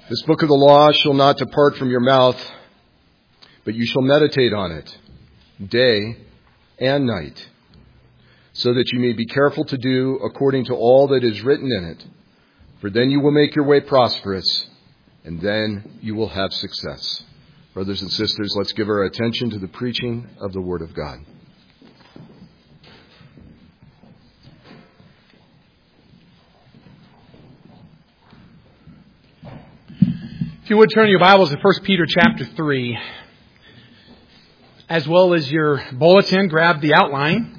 This book of the law shall not depart from your mouth, but you shall meditate on it day and night, so that you may be careful to do according to all that is written in it. For then you will make your way prosperous, and then you will have success. Brothers and sisters, let's give our attention to the preaching of the Word of God. If you would turn your Bibles to 1 Peter chapter 3, as well as your bulletin, grab the outline.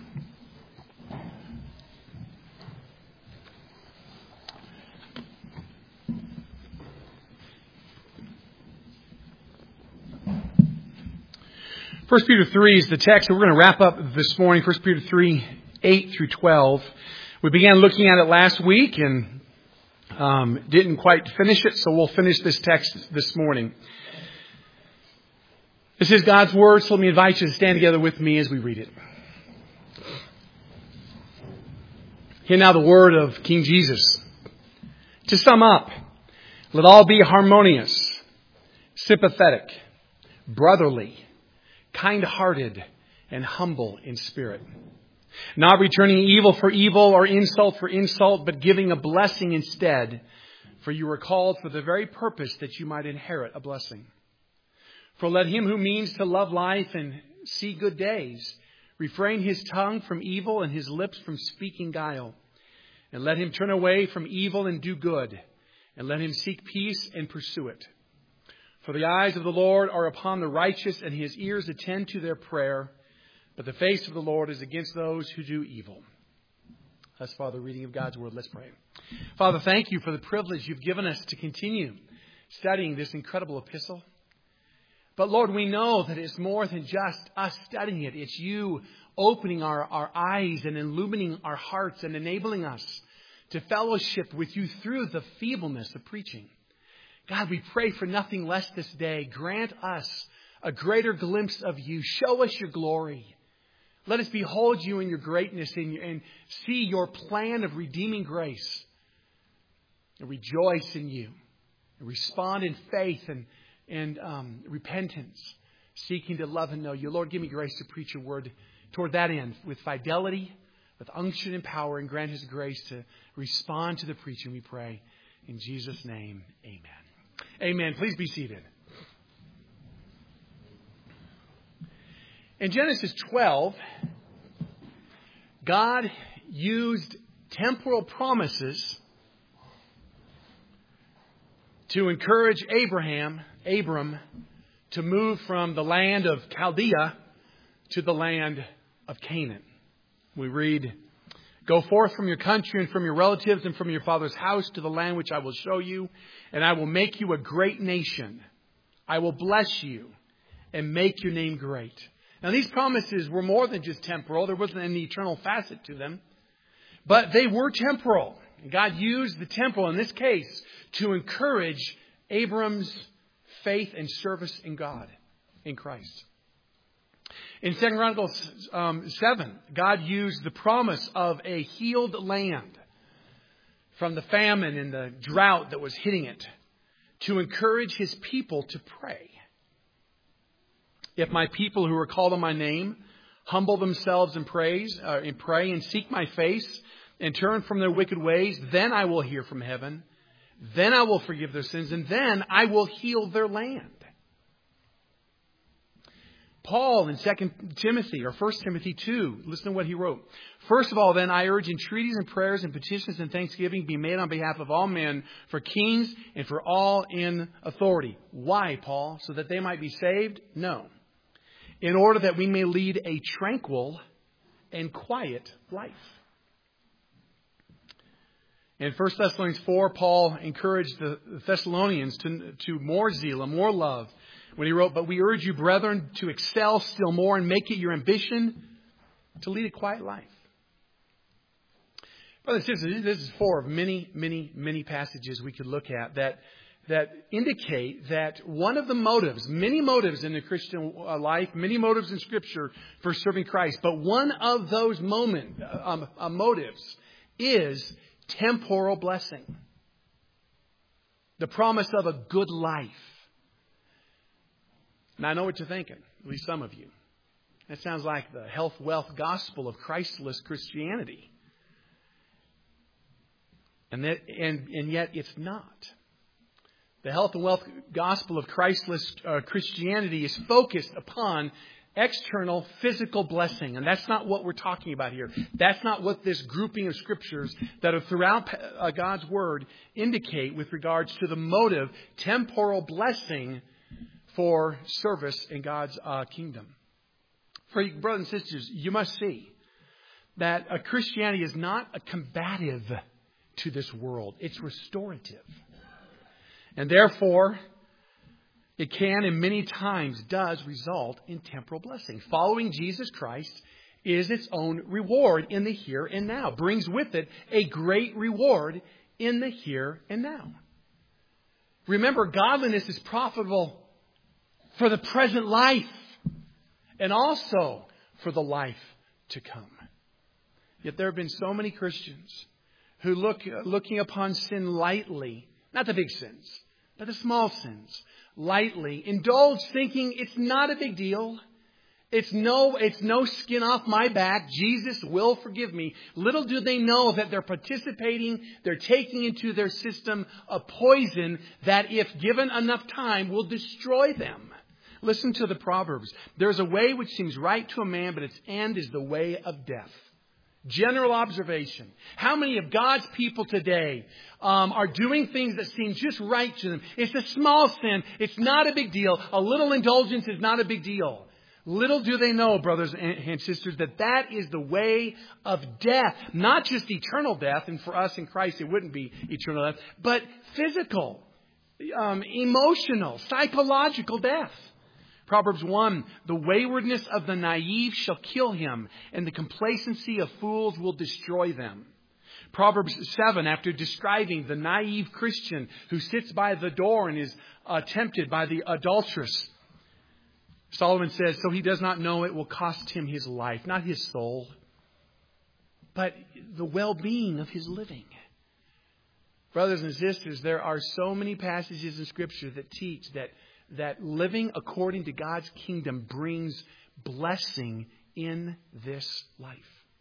First Peter 3 is the text that we're going to wrap up this morning. 1 Peter 3, 8 through 12. We began looking at it last week and didn't quite finish it, so we'll finish this text this morning. This is God's Word, so let me invite you to stand together with me as we read it. Hear now the word of King Jesus. To sum up, let all be harmonious, sympathetic, brotherly, kind-hearted, and humble in spirit. Not returning evil for evil or insult for insult, but giving a blessing instead. For you were called for the very purpose that you might inherit a blessing. For let him who means to love life and see good days refrain his tongue from evil and his lips from speaking guile. And let him turn away from evil and do good. And let him seek peace and pursue it. For the eyes of the Lord are upon the righteous, and his ears attend to their prayer. But the face of the Lord is against those who do evil. Thus far, the reading of God's Word. Let's pray. Father, thank you for the privilege you've given us to continue studying this incredible epistle. But Lord, we know that it's more than just us studying it. It's you opening our eyes and illumining our hearts and enabling us to fellowship with you through the feebleness of preaching. God, we pray for nothing less this day. Grant us a greater glimpse of you. Show us your glory. Let us behold you in your greatness and see your plan of redeeming grace. And rejoice in you. And respond in faith and repentance, seeking to love and know you. Lord, give me grace to preach your word toward that end with fidelity, with unction and power, and grant us grace to respond to the preaching, we pray. In Jesus' name, amen. Amen. Please be seated. In Genesis 12, God used temporal promises to encourage Abram, to move from the land of Chaldea to the land of Canaan. We read, "Go forth from your country and from your relatives and from your father's house to the land which I will show you, and I will make you a great nation. I will bless you and make your name great." Now, these promises were more than just temporal. There wasn't any eternal facet to them. But they were temporal. And God used the temporal, in this case, to encourage Abram's faith and service in God, in Christ. In 2 Chronicles 7, God used the promise of a healed land from the famine and the drought that was hitting it to encourage his people to pray. If my people who are called on my name humble themselves and pray and seek my face and turn from their wicked ways, then I will hear from heaven. Then I will forgive their sins, and then I will heal their land. Paul in 2 Timothy or 1 Timothy 2, listen to what he wrote. "First of all, then, I urge entreaties and prayers and petitions and thanksgiving be made on behalf of all men, for kings and for all in authority." Why, Paul? So that they might be saved? No. In order that we may lead a tranquil and quiet life. In 1 Thessalonians 4, Paul encouraged the Thessalonians to more zeal and more love when he wrote, "But we urge you, brethren, to excel still more and make it your ambition to lead a quiet life." Brothers and sisters, this is four of many, many, many passages we could look at that indicate that one of the motives, many motives in the Christian life, many motives in Scripture for serving Christ, but one of those motives is temporal blessing. The promise of a good life. Now I know what you're thinking, at least some of you. That sounds like the health, wealth gospel of Christless Christianity. And yet it's not. The health and wealth gospel of Christless Christianity is focused upon external physical blessing. And that's not what we're talking about here. That's not what this grouping of scriptures that are throughout God's Word indicate with regards to the motive, temporal blessing for service in God's kingdom. For you, brothers and sisters, you must see that Christianity is not a combative to this world. It's restorative. And therefore, it can and many times does result in temporal blessing. Following Jesus Christ is its own reward in the here and now. Brings with it a great reward in the here and now. Remember, godliness is profitable for the present life and also for the life to come. Yet there have been so many Christians who looking upon sin lightly, not the big sins, but the small sins, lightly, indulge thinking it's not a big deal. It's no skin off my back. Jesus will forgive me. Little do they know that they're taking into their system a poison that if given enough time will destroy them. Listen to the Proverbs. There's a way which seems right to a man, but its end is the way of death. General observation. How many of God's people today are doing things that seem just right to them? It's a small sin. It's not a big deal. A little indulgence is not a big deal. Little do they know, brothers and sisters, that is the way of death. Not just eternal death, and for us in Christ it wouldn't be eternal death, but physical, emotional, psychological death. Proverbs 1, the waywardness of the naive shall kill him, and the complacency of fools will destroy them. Proverbs 7, after describing the naive Christian who sits by the door and is tempted by the adulteress, Solomon says, so he does not know it will cost him his life, not his soul, but the well-being of his living. Brothers and sisters, there are so many passages in Scripture that teach that living according to God's kingdom brings blessing in this life.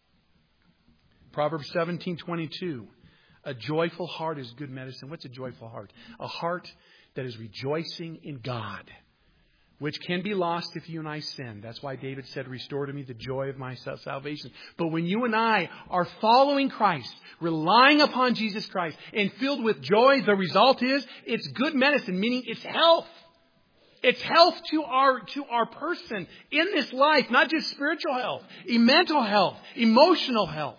Proverbs 17:22. A joyful heart is good medicine. What's a joyful heart? A heart that is rejoicing in God, which can be lost if you and I sin. That's why David said, restore to me the joy of my salvation. But when you and I are following Christ, relying upon Jesus Christ, and filled with joy, the result is it's good medicine, meaning it's health. It's health to our person in this life, not just spiritual health, mental health, emotional health.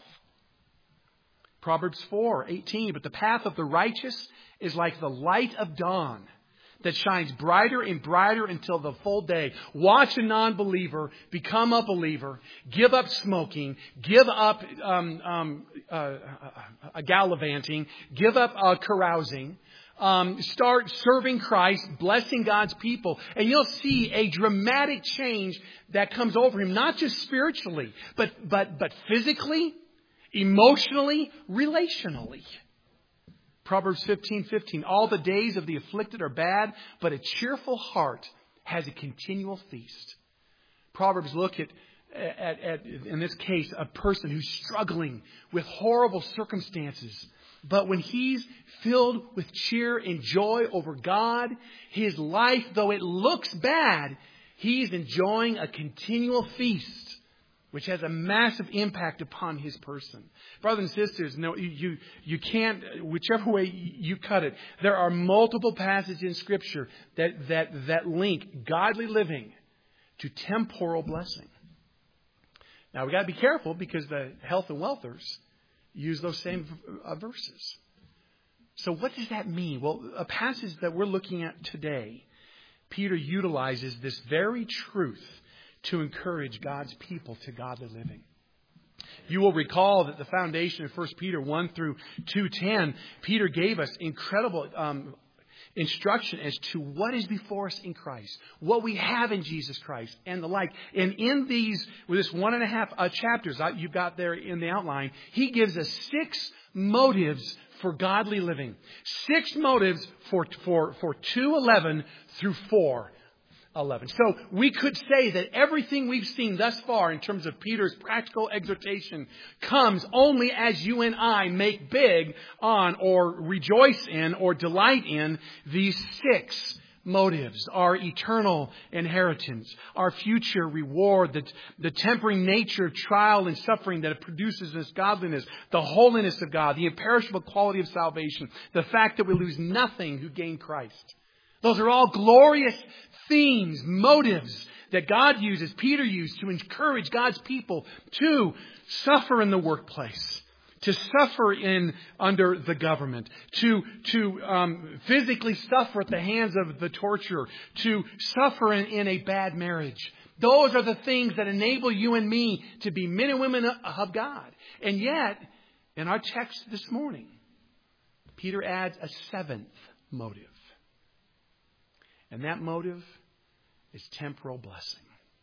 Proverbs 4:18, but the path of the righteous is like the light of dawn that shines brighter and brighter until the full day. Watch a non-believer become a believer, give up smoking, give up gallivanting, give up carousing. Start serving Christ, blessing God's people, and you'll see a dramatic change that comes over him, not just spiritually, but physically, emotionally, relationally. Proverbs 15:15. All the days of the afflicted are bad, but a cheerful heart has a continual feast. Proverbs look at in this case, a person who's struggling with horrible circumstances. But when he's filled with cheer and joy over God, his life, though it looks bad, he's enjoying a continual feast, which has a massive impact upon his person. Brothers and sisters, no, you can't, whichever way you cut it, there are multiple passages in Scripture that link godly living to temporal blessing. Now, we've got to be careful because the health and wealthers use those same verses. So what does that mean? Well, a passage that we're looking at today, Peter utilizes this very truth to encourage God's people to godly living. You will recall that the foundation of 1 Peter 1 through 2:10, Peter gave us incredible instruction as to what is before us in Christ, what we have in Jesus Christ, and the like. And in with this 1.5 chapters you've got there in the outline, he gives us 6 motives for godly living. 6 motives for 2:11 through 4:11. So we could say that everything we've seen thus far in terms of Peter's practical exhortation comes only as you and I make big on or rejoice in or delight in these 6 motives: our eternal inheritance, our future reward, the tempering nature of trial and suffering that it produces in its godliness, the holiness of God, the imperishable quality of salvation, the fact that we lose nothing who gain Christ. Those are all glorious themes, motives that God uses, Peter used to encourage God's people to suffer in the workplace, to suffer under the government, to physically suffer at the hands of the torturer, to suffer in a bad marriage. Those are the things that enable you and me to be men and women of God. And yet, in our text this morning, Peter adds a 7th motive. And that motive is temporal blessing.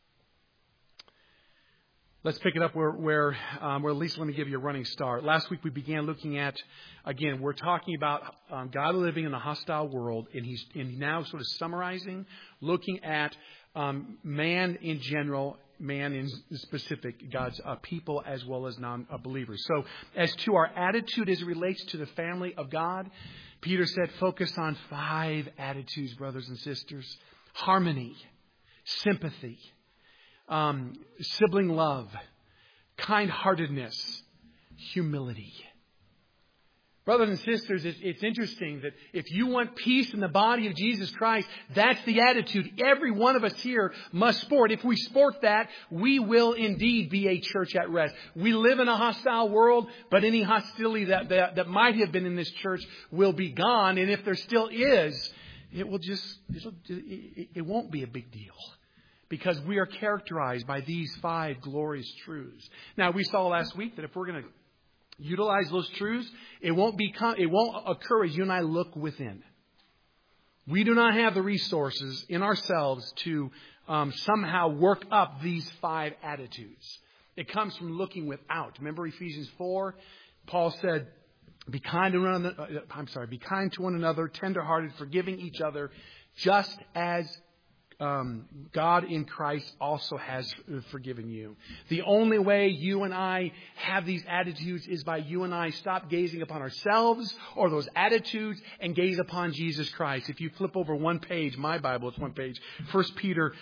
Let's pick it up where at least let me give you a running start. Last week we began looking at, again, we're talking about God living in a hostile world, and he's now sort of summarizing, looking at man in general, man in specific, God's people as well as non-believers. So as to our attitude as it relates to the family of God, Peter said focus on 5 attitudes, brothers and sisters: harmony, sympathy, sibling love, kind-heartedness, humility. Brothers and sisters, it's interesting that if you want peace in the body of Jesus Christ, that's the attitude every one of us here must sport. If we sport that, we will indeed be a church at rest. We live in a hostile world, but any hostility that might have been in this church will be gone. And if there still is, it won't be a big deal, because we are characterized by these 5 glorious truths. Now, we saw last week that if we're going to utilize those truths, it won't occur as you and I look within. We do not have the resources in ourselves to somehow work up these 5 attitudes. It comes from looking without. Remember Ephesians 4? Paul said, be kind to one another, tenderhearted, forgiving each other, just as God in Christ also has forgiven you. The only way you and I have these attitudes is by you and I stop gazing upon ourselves or those attitudes and gaze upon Jesus Christ. If you flip over one page, my Bible, it's one page, 2 Peter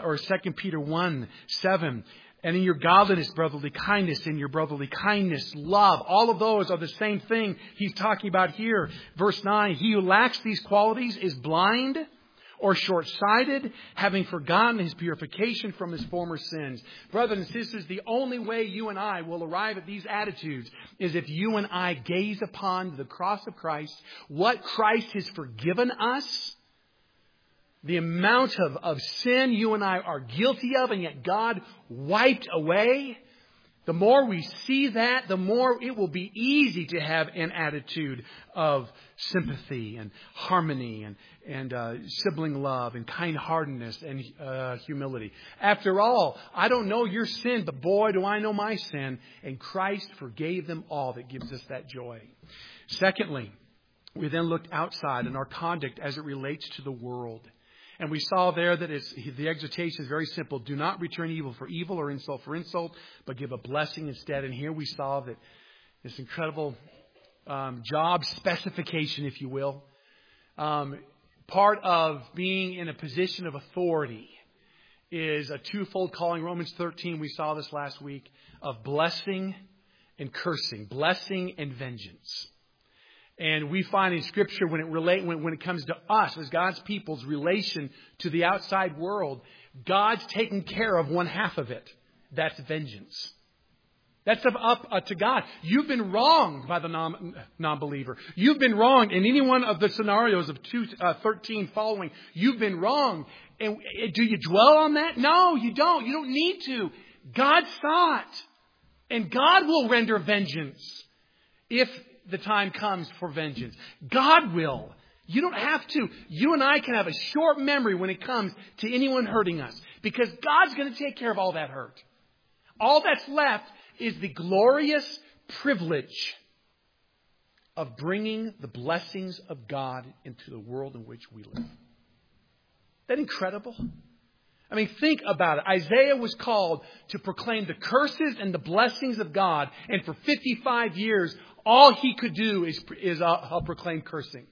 1:7. And in your godliness, brotherly kindness, in your brotherly kindness, love. All of those are the same thing he's talking about here. Verse 9, he who lacks these qualities is blind or short-sighted, having forgotten his purification from his former sins. Brothers and sisters, the only way you and I will arrive at these attitudes is if you and I gaze upon the cross of Christ, what Christ has forgiven us, the amount of sin you and I are guilty of, and yet God wiped away. The more we see that, the more it will be easy to have an attitude of sympathy and harmony and sibling love and kind-heartedness and humility. After all, I don't know your sin, but boy, do I know my sin. And Christ forgave them all. That gives us that joy. Secondly, we then looked outside in our conduct as it relates to the world. And we saw there that the exhortation is very simple. Do not return evil for evil or insult for insult, but give a blessing instead. And here we saw that this incredible job specification, if you will, part of being in a position of authority is a twofold calling. Romans 13, we saw this last week, of blessing and cursing, blessing and vengeance. And we find in Scripture when it comes to us as God's people's relation to the outside world, God's taking care of one half of it. That's vengeance. That's up to God. You've been wronged by the non-believer. You've been wronged in any one of the scenarios of 13 following. You've been wronged. And do you dwell on that? No, you don't. You don't need to. God saw it. And God will render vengeance if the time comes for vengeance. God will. You don't have to. You and I can have a short memory when it comes to anyone hurting us, because God's going to take care of all that hurt. All that's left is the glorious privilege of bringing the blessings of God into the world in which we live. Isn't that incredible? I mean, think about it. Isaiah was called to proclaim the curses and the blessings of God. And for 55 years, all he could do is proclaim cursing.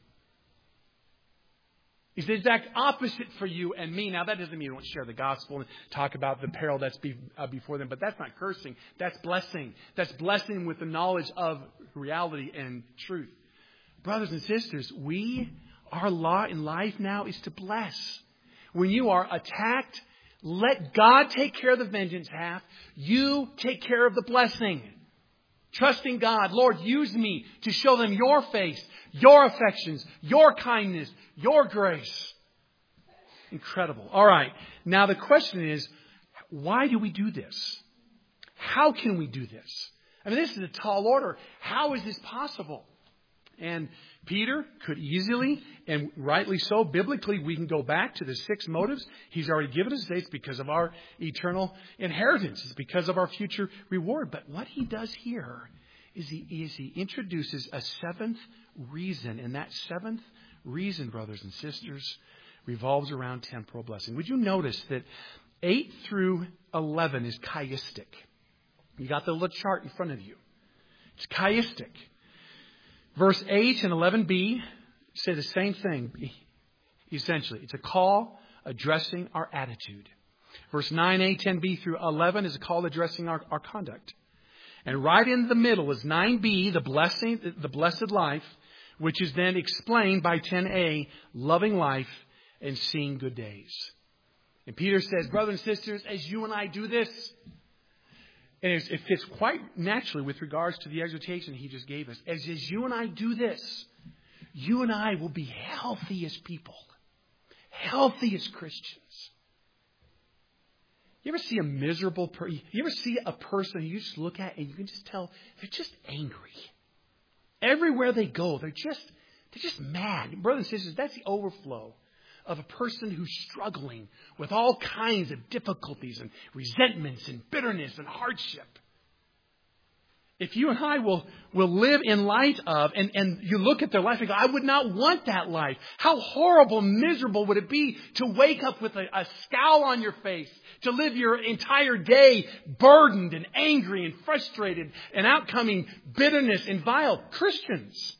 It's the exact opposite for you and me. Now, that doesn't mean you don't share the gospel and talk about the peril that's before them. But that's not cursing. That's blessing. That's blessing with the knowledge of reality and truth. Brothers and sisters, our lot in life now is to bless. When you are attacked, let God take care of the vengeance half. You take care of the blessing. Trusting God, Lord, use me to show them your face, your affections, your kindness, your grace. Incredible. All right. Now the question is, why do we do this? How can we do this? I mean, this is a tall order. How is this possible? And Peter could easily, and rightly so, biblically, we can go back to the 6 motives he's already given us. It's because of our eternal inheritance. It's because of our future reward. But what he does here is he introduces a 7th reason. And that 7th reason, brothers and sisters, revolves around temporal blessing. Would you notice that 8 through 11 is chiastic? You got the little chart in front of you. It's chiastic. Verse 8 and 11b say the same thing. Essentially, it's a call addressing our attitude. Verse 9a, 10b through 11 is a call addressing our conduct. And right in the middle is 9b, the blessed life, which is then explained by 10a, loving life and seeing good days. And Peter says, brothers and sisters, as you and I do this, and it fits quite naturally with regards to the exhortation he just gave us. As you and I do this, you and I will be healthy as people. Healthy as Christians. You ever see a miserable person? You ever see a person you just look at and you can just tell they're just angry. Everywhere they go, they're just mad. Brothers and sisters, that's the overflow of a person who's struggling with all kinds of difficulties and resentments and bitterness and hardship. If you and I will live in light of, and you look at their life and go, I would not want that life. How horrible, miserable would it be to wake up with a scowl on your face, to live your entire day burdened and angry and frustrated and outcoming bitterness and vile Christians.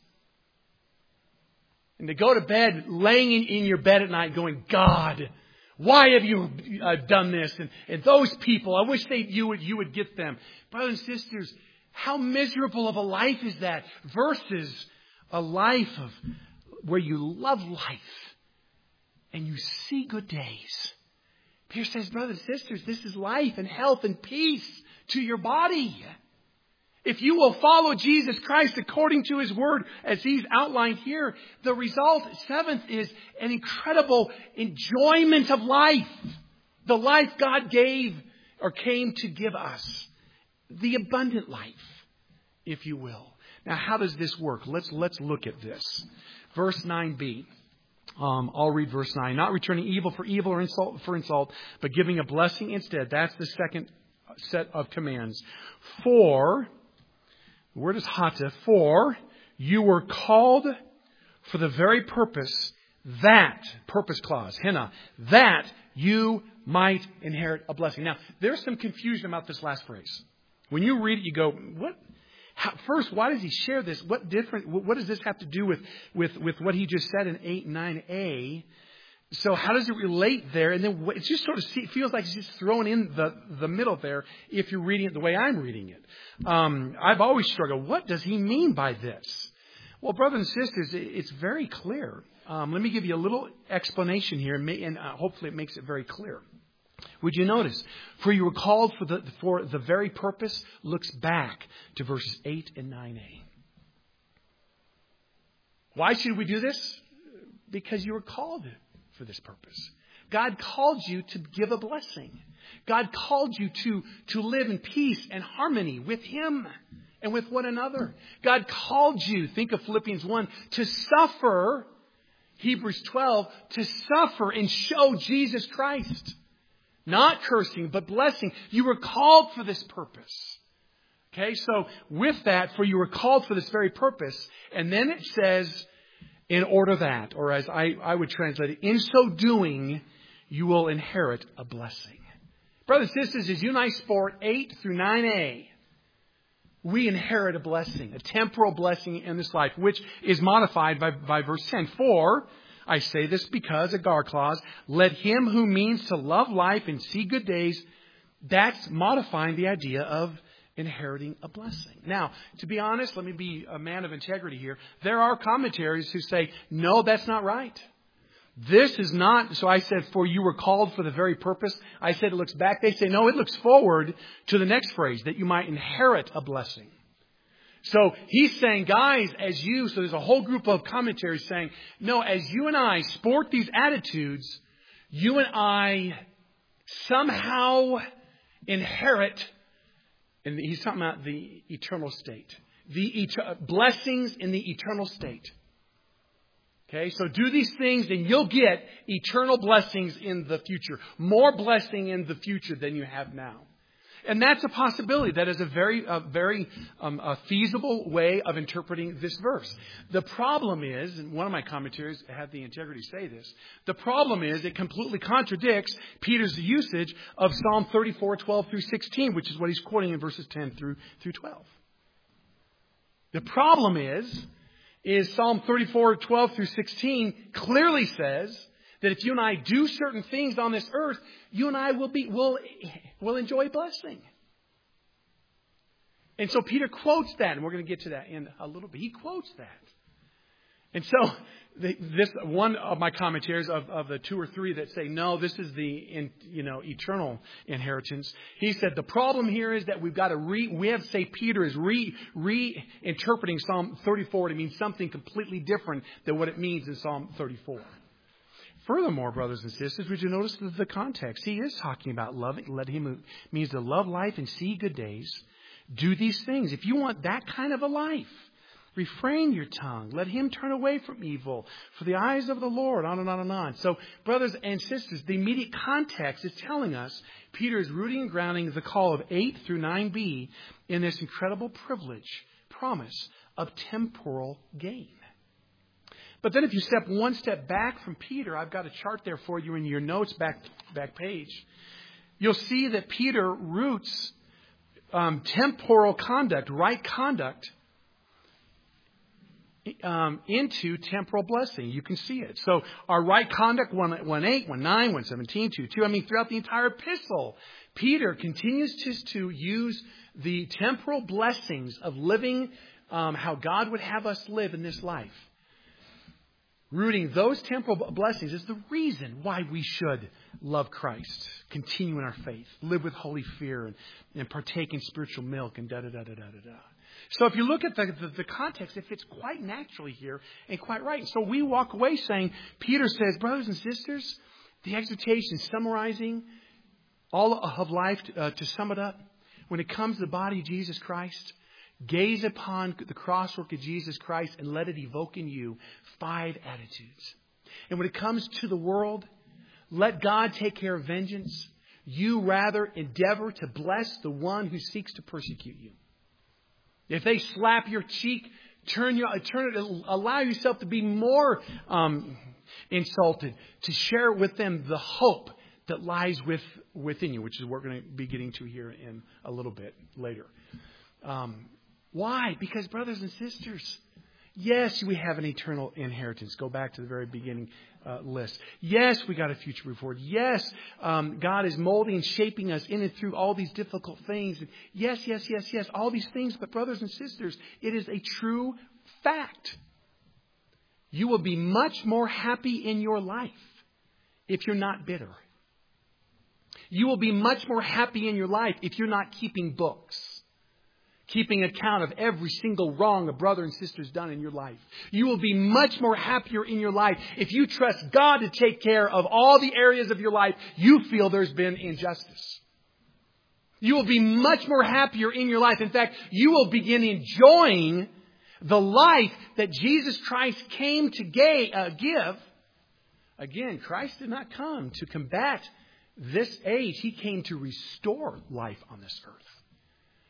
And to go to bed, laying in your bed at night going, God, why have you done this? And those people, I wish you would get them. Brothers and sisters, how miserable of a life is that versus a life of where you love life and you see good days. Peter says, brothers and sisters, this is life and health and peace to your body. If you will follow Jesus Christ according to His Word, as He's outlined here, the result, 7th, is an incredible enjoyment of life. The life God gave or came to give us. The abundant life, if you will. Now, how does this work? Let's look at this. Verse 9b. I'll read verse 9. Not returning evil for evil or insult for insult, but giving a blessing instead. That's the second set of commands. For... the word is hata, for you were called for the very purpose that, purpose clause, hina, that you might inherit a blessing. Now, there's some confusion about this last phrase. When you read it, you go, what? First, why does he share this? What does this have to do with what he just said in 8 and 9a? So how does it relate there? And then it just sort of feels like it's just thrown in the middle there if you're reading it the way I'm reading it. I've always struggled. What does he mean by this? Well, brothers and sisters, it's very clear. Let me give you a little explanation here, and hopefully it makes it very clear. Would you notice? For you were called for the very purpose looks back to verses 8 and 9a. Why should we do this? Because you were called for this purpose. God called you to give a blessing. God called you to live in peace and harmony with Him and with one another. God called you, think of Philippians 1, to suffer, Hebrews 12, to suffer and show Jesus Christ. Not cursing, but blessing. You were called for this purpose. Okay, so with that, for you were called for this very purpose. And then it says, in order that, or as I would translate it, in so doing, you will inherit a blessing. Brothers and sisters, as you and I sport 8 through 9a, we inherit a blessing, a temporal blessing in this life, which is modified by verse 10. For, I say this because, a guard clause, let him who means to love life and see good days, that's modifying the idea of inheriting a blessing. Now, to be honest, let me be a man of integrity here. There are commentaries who say, no, that's not right. This is not, so I said, for you were called for the very purpose. I said it looks back. They say, no, it looks forward to the next phrase, that you might inherit a blessing. So he's saying, guys, so there's a whole group of commentaries saying, no, as you and I sport these attitudes, you and I somehow inherit, and he's talking about the eternal state, blessings in the eternal state. Okay, so do these things and you'll get eternal blessings in the future. More blessing in the future than you have now. And that's a possibility. That is a very feasible way of interpreting this verse. The problem is, and one of my commentaries had the integrity say this, the problem is it completely contradicts Peter's usage of Psalm 34, 12 through 16, which is what he's quoting in verses 10 through 12. The problem is Psalm 34, 12 through 16 clearly says that if you and I do certain things on this earth, you and I will enjoy blessing. And so Peter quotes that, and we're going to get to that in a little bit. He quotes that. And so this one of my commentaries of the two or three that say, no, this is the eternal inheritance. He said the problem here is that we have to say Peter is reinterpreting Psalm 34 to mean something completely different than what it means in Psalm 34. Furthermore, brothers and sisters, would you notice the context? He is talking about loving. Let him means to love life and see good days. Do these things. If you want that kind of a life, refrain your tongue. Let him turn away from evil. For the eyes of the Lord, on and on and on. So, brothers and sisters, the immediate context is telling us Peter is rooting and grounding the call of 8 through 9b in this incredible promise of temporal gain. But then if you step one step back from Peter, I've got a chart there for you in your notes, back page. You'll see that Peter roots temporal conduct, right conduct, into temporal blessing. You can see it. So our right conduct, 1:8, 1:9, 1:17, 2:2. Throughout the entire epistle, Peter continues to use the temporal blessings of living how God would have us live in this life. Rooting those temporal blessings is the reason why we should love Christ, continue in our faith, live with holy fear, and partake in spiritual milk, and da-da-da-da-da-da-da. So if you look at the context, it fits quite naturally here and quite right. So we walk away saying, Peter says, brothers and sisters, the exhortation summarizing all of life, to sum it up, when it comes to the body of Jesus Christ, gaze upon the cross work of Jesus Christ and let it evoke in you 5 attitudes. And when it comes to the world, let God take care of vengeance. You rather endeavor to bless the one who seeks to persecute you. If they slap your cheek, allow yourself to be more insulted, to share with them the hope that lies within you, which is what we're going to be getting to here in a little bit later. Why? Because, brothers and sisters, yes, we have an eternal inheritance. Go back to the very beginning list. Yes, we got a future reward. Yes, God is molding and shaping us in and through all these difficult things. Yes, all these things. But, brothers and sisters, it is a true fact. You will be much more happy in your life if you're not bitter. You will be much more happy in your life if you're not keeping books, keeping account of every single wrong a brother and sister has done in your life. You will be much more happier in your life if you trust God to take care of all the areas of your life you feel there's been injustice. You will be much more happier in your life. In fact, you will begin enjoying the life that Jesus Christ came to give. Again, Christ did not come to combat this age. He came to restore life on this earth.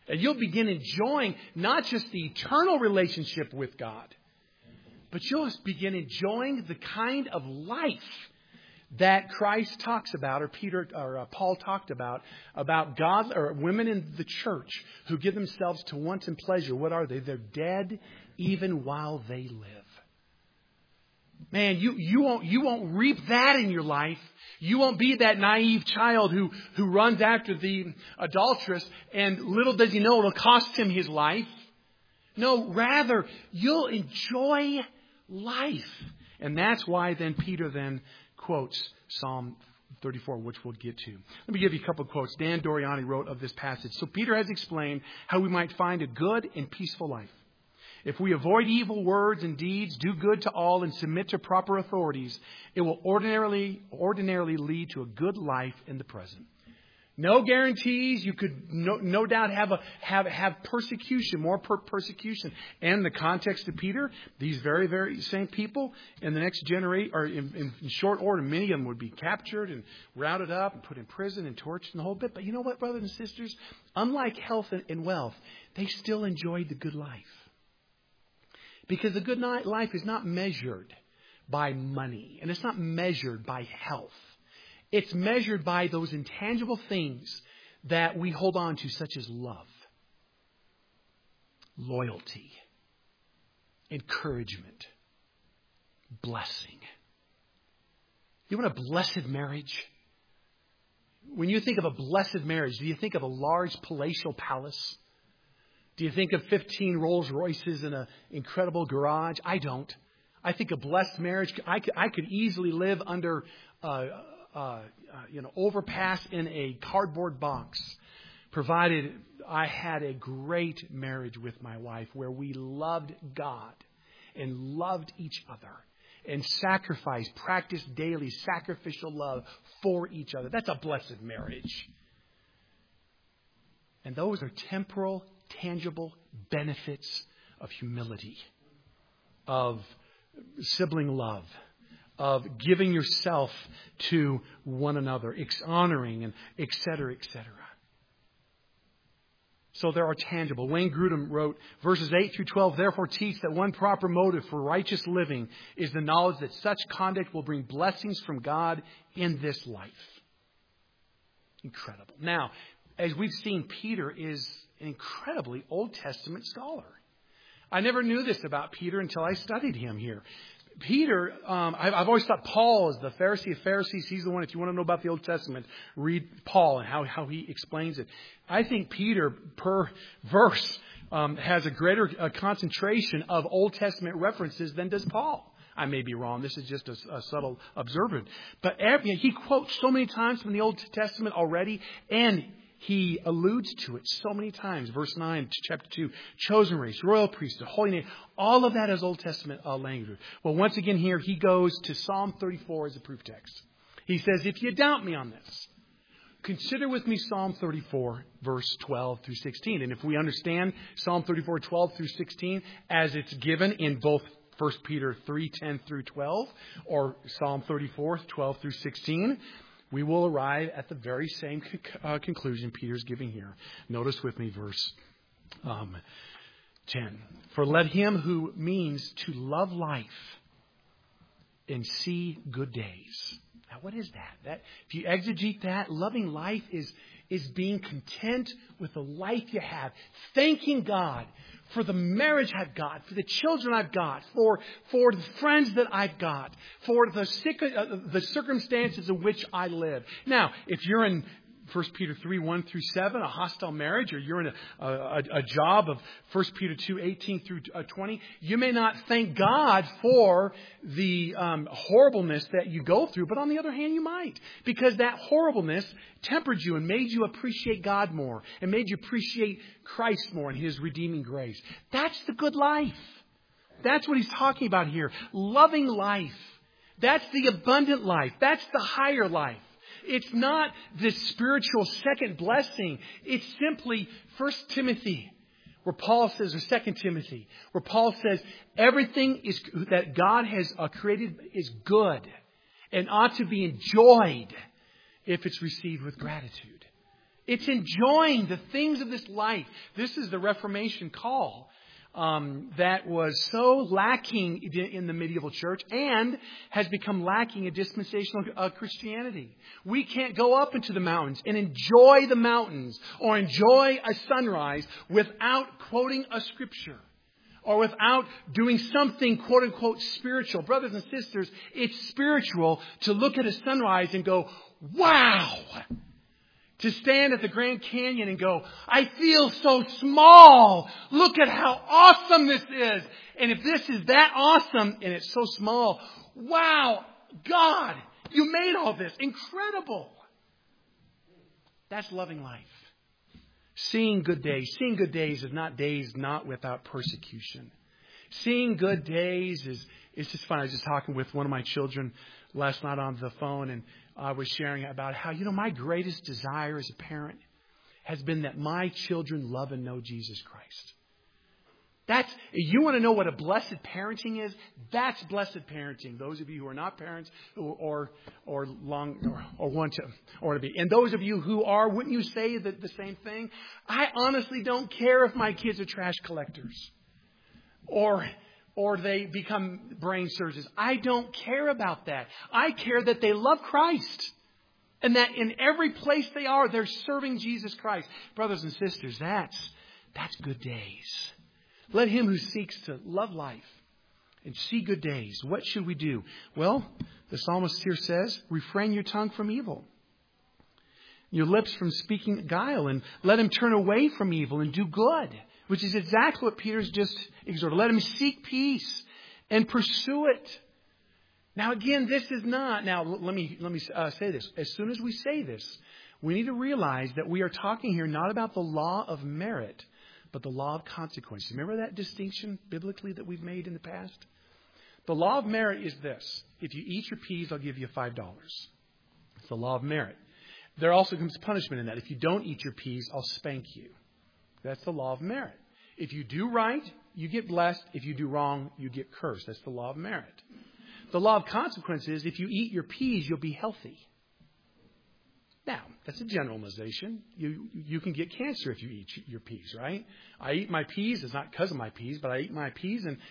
And you'll begin enjoying not just the eternal relationship with God, but you'll begin enjoying the kind of life that Christ talks about, or Paul talked about God or women in the church who give themselves to wanton pleasure. What are they? They're dead even while they live. Man, you won't reap that in your life. You won't be that naive child who runs after the adulteress, and little does he know it'll cost him his life. No, rather, you'll enjoy life. And that's why then Peter then quotes Psalm 34, which we'll get to. Let me give you a couple of quotes. Dan Doriani wrote of this passage. So Peter has explained how we might find a good and peaceful life. If we avoid evil words and deeds, do good to all, and submit to proper authorities, it will ordinarily lead to a good life in the present. No guarantees. You could no doubt have persecution, more persecution. And in the context of Peter, these very, very same people in the next generation, or in short order, many of them would be captured and rounded up and put in prison and tortured and the whole bit. But you know what, brothers and sisters? Unlike health and wealth, they still enjoyed the good life. Because the good life is not measured by money, and it's not measured by health. It's measured by those intangible things that we hold on to, such as love, loyalty, encouragement, blessing. You want a blessed marriage? When you think of a blessed marriage, do you think of a large palatial palace? Do you think of 15 Rolls Royces in an incredible garage? I don't. I think a blessed marriage, I could easily live under overpass in a cardboard box, provided I had a great marriage with my wife where we loved God and loved each other and practiced daily sacrificial love for each other. That's a blessed marriage. And those are temporal, tangible benefits of humility, of sibling love, of giving yourself to one another, honoring, and et cetera, et cetera. So there are tangible. Wayne Grudem wrote, verses 8 through 12, therefore teach that one proper motive for righteous living is the knowledge that such conduct will bring blessings from God in this life. Incredible. Now, as we've seen, Peter is an incredibly Old Testament scholar. I never knew this about Peter until I studied him here. Peter, I've always thought Paul is the Pharisee of Pharisees. He's the one, if you want to know about the Old Testament, read Paul and how he explains it. I think Peter, per verse, has a greater concentration of Old Testament references than does Paul. I may be wrong. This is just a subtle observation. But he quotes so many times from the Old Testament already, and he alludes to it so many times. Verse 9, chapter 2, chosen race, royal priesthood, holy name. All of that is Old Testament language. Well, once again here, he goes to Psalm 34 as a proof text. He says, if you doubt me on this, consider with me Psalm 34, verse 12 through 16. And if we understand Psalm 34, 12 through 16, as it's given in both 1 Peter 3, 10 through 12, or Psalm 34, 12 through 16, we will arrive at the very same conclusion Peter's giving here. Notice with me verse 10. For let him who means to love life and see good days. Now, what is that? If you exegete that, loving life is being content with the life you have. Thanking God for the marriage I've got, for the children I've got, for the friends that I've got, for the circumstances in which I live. Now, if you're in 1 Peter 3, 1 through 7, a hostile marriage, or you're in a job of 1 Peter 2, 18 through 20, you may not thank God for the horribleness that you go through, but on the other hand, you might. Because that horribleness tempered you and made you appreciate God more and made you appreciate Christ more and His redeeming grace. That's the good life. That's what he's talking about here. Loving life. That's the abundant life. That's the higher life. It's not this spiritual second blessing. It's simply 1 Timothy, where Paul says, or 2 Timothy, where Paul says, everything that God has created is good and ought to be enjoyed if it's received with gratitude. It's enjoying the things of this life. This is the Reformation call that was so lacking in the medieval church and has become lacking in dispensational Christianity. We can't go up into the mountains and enjoy the mountains or enjoy a sunrise without quoting a scripture or without doing something, quote unquote, spiritual. Brothers and sisters, it's spiritual to look at a sunrise and go, wow! To stand at the Grand Canyon and go, I feel so small. Look at how awesome this is. And if this is that awesome and it's so small, wow, God, you made all this. Incredible. That's loving life. Seeing good days. Seeing good days is not days not without persecution. Seeing good days is just fun. I was just talking with one of my children last night on the phone, and I was sharing about how, my greatest desire as a parent has been that my children love and know Jesus Christ. You want to know what a blessed parenting is? That's blessed parenting. Those of you who are not parents or want to be. And those of you who are, wouldn't you say the same thing? I honestly don't care if my kids are trash collectors or they become brain surgeons. I don't care about that. I care that they love Christ. And that in every place they are, they're serving Jesus Christ. Brothers and sisters, that's good days. Let him who seeks to love life and see good days. What should we do? Well, the psalmist here says, refrain your tongue from evil, your lips from speaking guile, and let him turn away from evil and do good. Which is exactly what Peter's just exhorted. Let him seek peace and pursue it. Now again, this is not. Now let me say this. As soon as we say this, we need to realize that we are talking here not about the law of merit, but the law of consequences. Remember that distinction biblically that we've made in the past? The law of merit is this: if you eat your peas, I'll give you $5. It's the law of merit. There also comes punishment in that. If you don't eat your peas, I'll spank you. That's the law of merit. If you do right, you get blessed. If you do wrong, you get cursed. That's the law of merit. The law of consequences, if you eat your peas, you'll be healthy. Now, that's a generalization. You can get cancer if you eat your peas, right? I eat my peas. It's not because of my peas, but I eat my peas and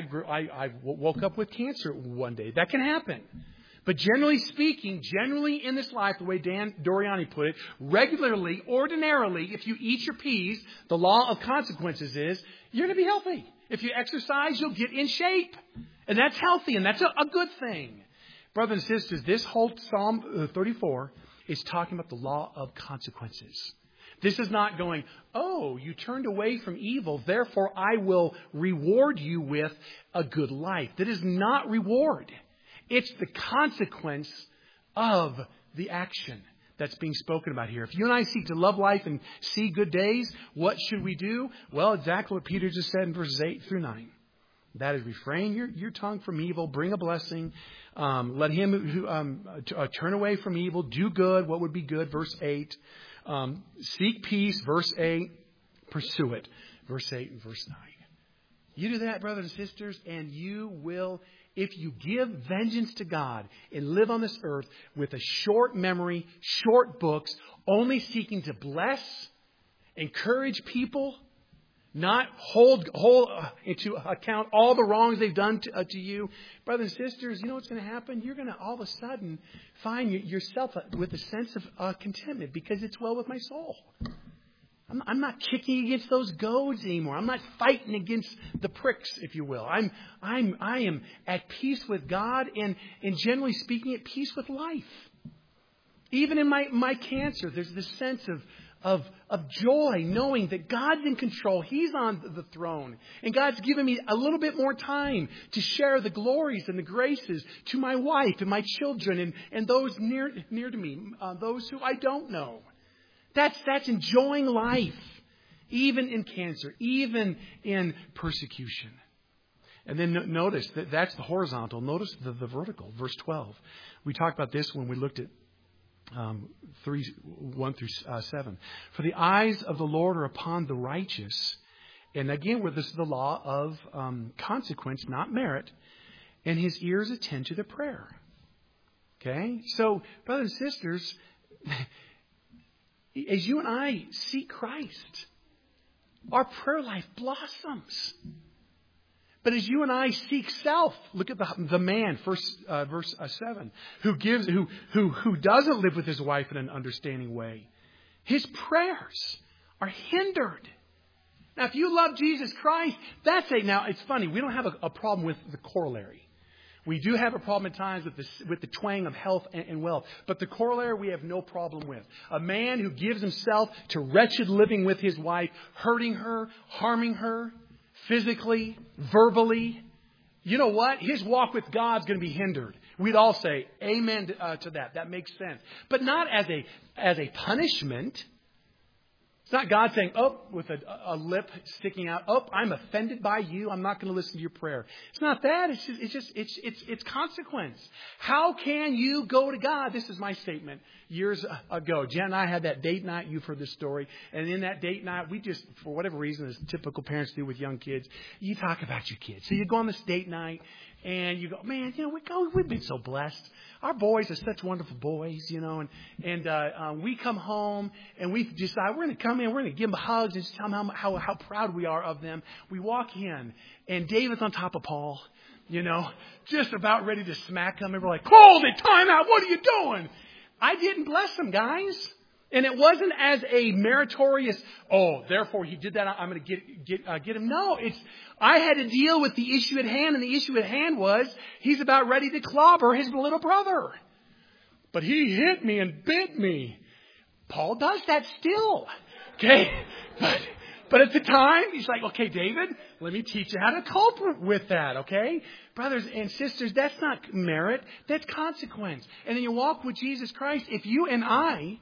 I woke up with cancer one day. That can happen. But generally speaking, generally in this life, the way Dan Doriani put it, regularly, ordinarily, if you eat your peas, the law of consequences is you're going to be healthy. If you exercise, you'll get in shape. And that's healthy, and that's a good thing. Brothers and sisters, this whole Psalm 34 is talking about the law of consequences. This is not going, oh, you turned away from evil, therefore I will reward you with a good life. That is not reward. It's the consequence of the action that's being spoken about here. If you and I seek to love life and see good days, what should we do? Well, exactly what Peter just said in verses 8 through 9. That is, refrain your tongue from evil, bring a blessing, let him who turn away from evil, do good, what would be good, verse 8. Seek peace, verse 8, pursue it, verse 8 and verse 9. You do that, brothers and sisters, and you will, if you give vengeance to God and live on this earth with a short memory, short books, only seeking to bless, encourage people, not hold into account all the wrongs they've done to you. Brothers and sisters, you know what's going to happen? You're going to all of a sudden find yourself with a sense of contentment because it's well with my soul. I'm not kicking against those goads anymore. I'm not fighting against the pricks, if you will. I am at peace with God and generally speaking at peace with life. Even in my cancer, there's this sense of joy, knowing that God's in control. He's on the throne. And God's given me a little bit more time to share the glories and the graces to my wife and my children and those near to me, those who I don't know. That's enjoying life, even in cancer, even in persecution. And then notice that's the horizontal. Notice the vertical, verse 12. We talked about this when we looked at 1 through 7. For the eyes of the Lord are upon the righteous. And again, this is the law of consequence, not merit. And his ears attend to their prayer. Okay? So, brothers and sisters, As you and I seek Christ, our prayer life blossoms. But as you and I seek self, look at the man, verse 7, who doesn't live with his wife in an understanding way. His prayers are hindered. Now, if you love Jesus Christ, now it's funny. We don't have a problem with the corollary. We do have a problem at times with the twang of health and wealth. But the corollary we have no problem with. A man who gives himself to wretched living with his wife, hurting her, harming her, physically, verbally. You know what? His walk with God's going to be hindered. We'd all say amen to that. That makes sense. But not as a punishment. It's not God saying, with a lip sticking out, I'm offended by you. I'm not going to listen to your prayer. It's not that. It's consequence. How can you go to God? This is my statement years ago. Jen and I had that date night. You've heard this story. And in that date night, we just, for whatever reason, as typical parents do with young kids, you talk about your kids. So you go on this date night and you go, man, we've been so blessed. Our boys are such wonderful boys, and we come home and we decide we're going to come in, we're going to give them hugs and just tell them how proud we are of them. We walk in and David's on top of Paul, just about ready to smack him. And we're like, hold it, time out. What are you doing? I didn't bless them, guys. And it wasn't as a meritorious, therefore he did that, I'm going to get him. No, I had to deal with the issue at hand, and the issue at hand was he's about ready to clobber his little brother. But he hit me and bit me. Paul does that still. Okay? But at the time, he's like, okay, David, let me teach you how to cope with that, okay? Brothers and sisters, that's not merit, that's consequence. And then you walk with Jesus Christ. If you and I,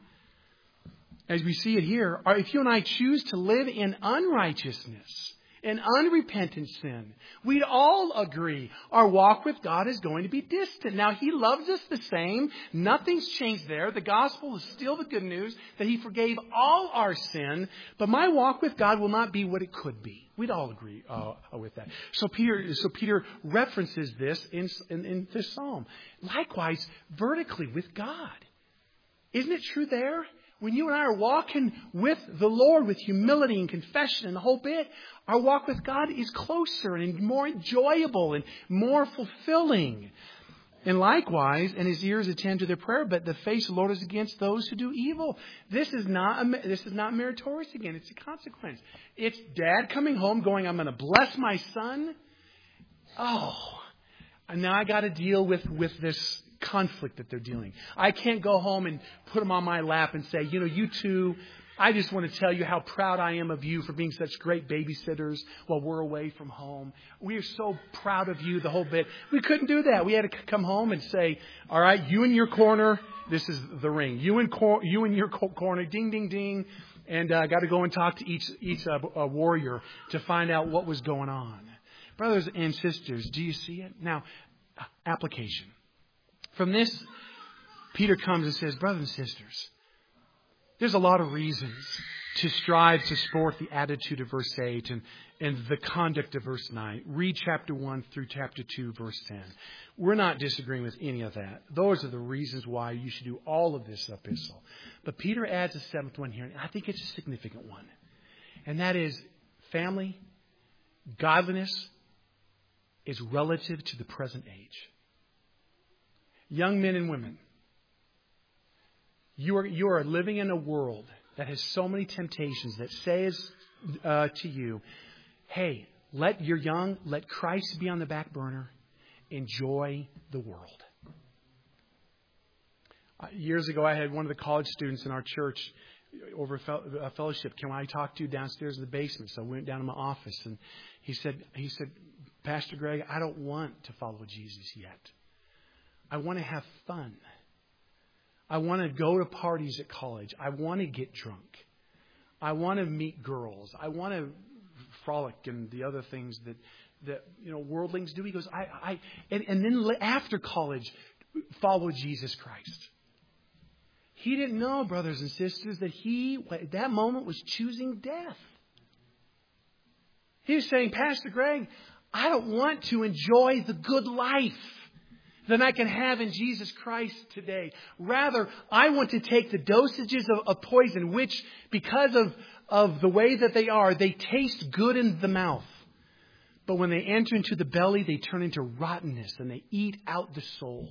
as we see it here, if you and I choose to live in unrighteousness, in unrepentant sin, we'd all agree our walk with God is going to be distant. Now, He loves us the same. Nothing's changed there. The gospel is still the good news that He forgave all our sin. But my walk with God will not be what it could be. We'd all agree with that. So Peter references this in this psalm. Likewise, vertically with God. Isn't it true there? When you and I are walking with the Lord with humility and confession and the whole bit, our walk with God is closer and more enjoyable and more fulfilling. And likewise, and His ears attend to their prayer, but the face of the Lord is against those who do evil. This is not meritorious again. It's a consequence. It's dad coming home going, I'm going to bless my son. And now I got to deal with this conflict that they're dealing. I can't go home and put them on my lap and say, you two, I just want to tell you how proud I am of you for being such great babysitters while we're away from home. We are so proud of you, the whole bit. We couldn't do that. We had to come home and say, all right, you in your corner, this is the ring. You in your corner, ding, ding, ding. And I got to go and talk to each warrior to find out what was going on. Brothers and sisters, do you see it? Now, application. From this, Peter comes and says, brothers and sisters, there's a lot of reasons to strive to sport the attitude of verse 8 and the conduct of verse 9. Read chapter 1 through chapter 2, verse 10. We're not disagreeing with any of that. Those are the reasons why you should do all of this epistle. But Peter adds a seventh one here, and I think it's a significant one. And that is family, godliness is relative to the present age. Young men and women, you are living in a world that has so many temptations that says to you, hey, let Christ be on the back burner. Enjoy the world. Years ago, I had one of the college students in our church over a fellowship. Can I talk to you downstairs in the basement? So I went down to my office, and he said, Pastor Greg, I don't want to follow Jesus yet. I want to have fun. I want to go to parties at college. I want to get drunk. I want to meet girls. I want to frolic and the other things that worldlings do. He goes, and then after college, follow Jesus Christ. He didn't know, brothers and sisters, that he at that moment was choosing death. He was saying, Pastor Greg, I don't want to enjoy the good life. than I can have in Jesus Christ today. Rather, I want to take the dosages of poison, which, because of the way that they are, they taste good in the mouth. But when they enter into the belly, they turn into rottenness and they eat out the soul.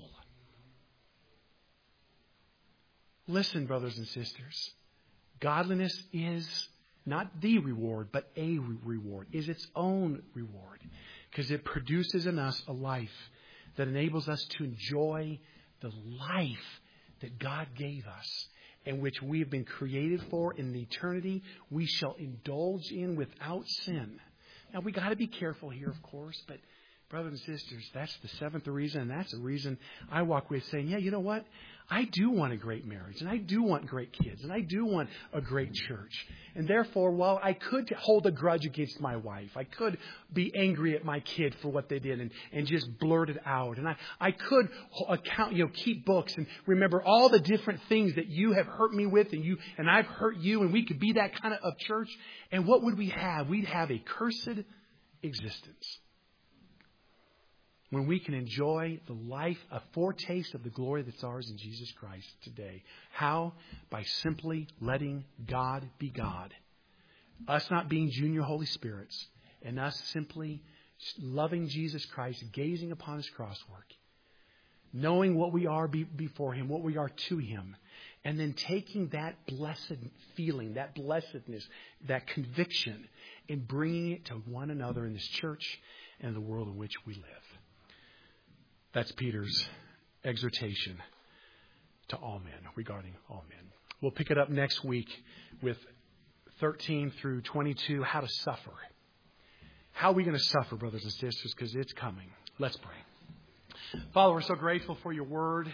Listen, brothers and sisters. Godliness is not the reward, but a reward, is its own reward. Because it produces in us a life that enables us to enjoy the life that God gave us and which we have been created for in eternity. We shall indulge in without sin. Now, we got to be careful here, of course, but brothers and sisters, that's the seventh reason, and that's the reason I walk away saying, yeah, you know what? I do want a great marriage, and I do want great kids, and I do want a great church. And therefore, while I could hold a grudge against my wife, I could be angry at my kid for what they did and just blurt it out. And I could keep books and remember all the different things that you have hurt me with and I've hurt you, and we could be that kind of church. And what would we have? We'd have a cursed existence. When we can enjoy the life, a foretaste of the glory that's ours in Jesus Christ today. How? By simply letting God be God. Us not being junior Holy Spirits. And us simply loving Jesus Christ, gazing upon His cross work. Knowing what we are before Him, what we are to Him. And then taking that blessed feeling, that blessedness, that conviction, and bringing it to one another in this church and the world in which we live. That's Peter's exhortation to all men, regarding all men. We'll pick it up next week with 13 through 22, how to suffer. How are we going to suffer, brothers and sisters? Because it's coming. Let's pray. Father, we're so grateful for your word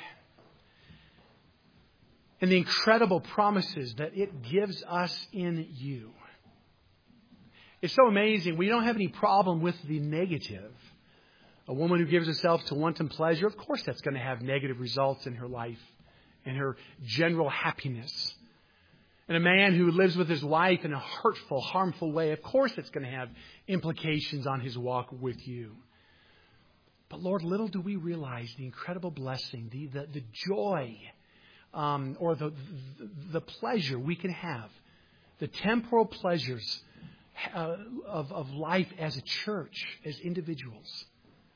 and the incredible promises that it gives us in you. It's so amazing. We don't have any problem with the negative. A woman who gives herself to wanton pleasure, of course that's going to have negative results in her life and her general happiness. And a man who lives with his wife in a hurtful, harmful way, of course it's going to have implications on his walk with you. But Lord, little do we realize the incredible blessing, the joy, or the pleasure we can have, the temporal pleasures of life as a church, as individuals.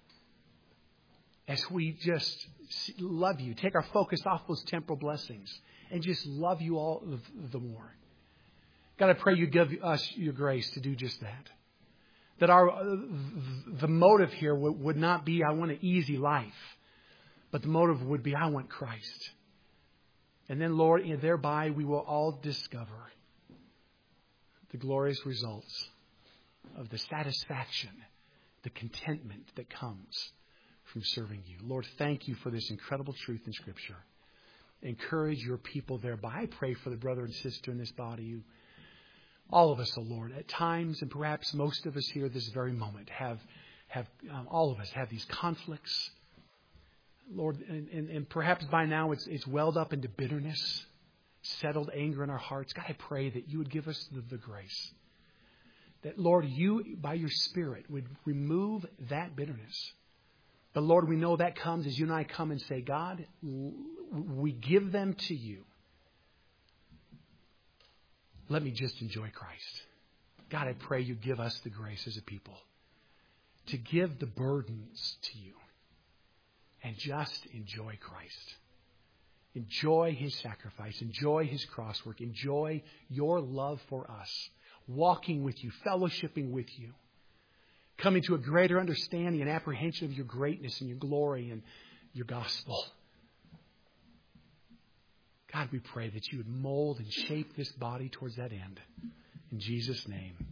As we just love you, take our focus off those temporal blessings and just love you all the more. God, I pray you give us your grace to do just that. That the motive here would not be, I want an easy life. But the motive would be, I want Christ. And then, Lord, thereby we will all discover the glorious results of the satisfaction, the contentment that comes from serving you. Lord, thank you for this incredible truth in Scripture. Encourage your people thereby. I pray for the brother and sister in this body. All of us, oh Lord, at times, and perhaps most of us here this very moment, have all of us have these conflicts. Lord, and perhaps by now it's welled up into bitterness, settled anger in our hearts. God, I pray that you would give us the grace. That, Lord, you, by your Spirit, would remove that bitterness. But Lord, we know that comes as you and I come and say, God, we give them to you. Let me just enjoy Christ. God, I pray you give us the grace as a people to give the burdens to you and just enjoy Christ. Enjoy His sacrifice. Enjoy His cross work. Enjoy your love for us. Walking with you, fellowshipping with you. Coming to a greater understanding and apprehension of your greatness and your glory and your gospel. God, we pray that you would mold and shape this body towards that end. In Jesus' name.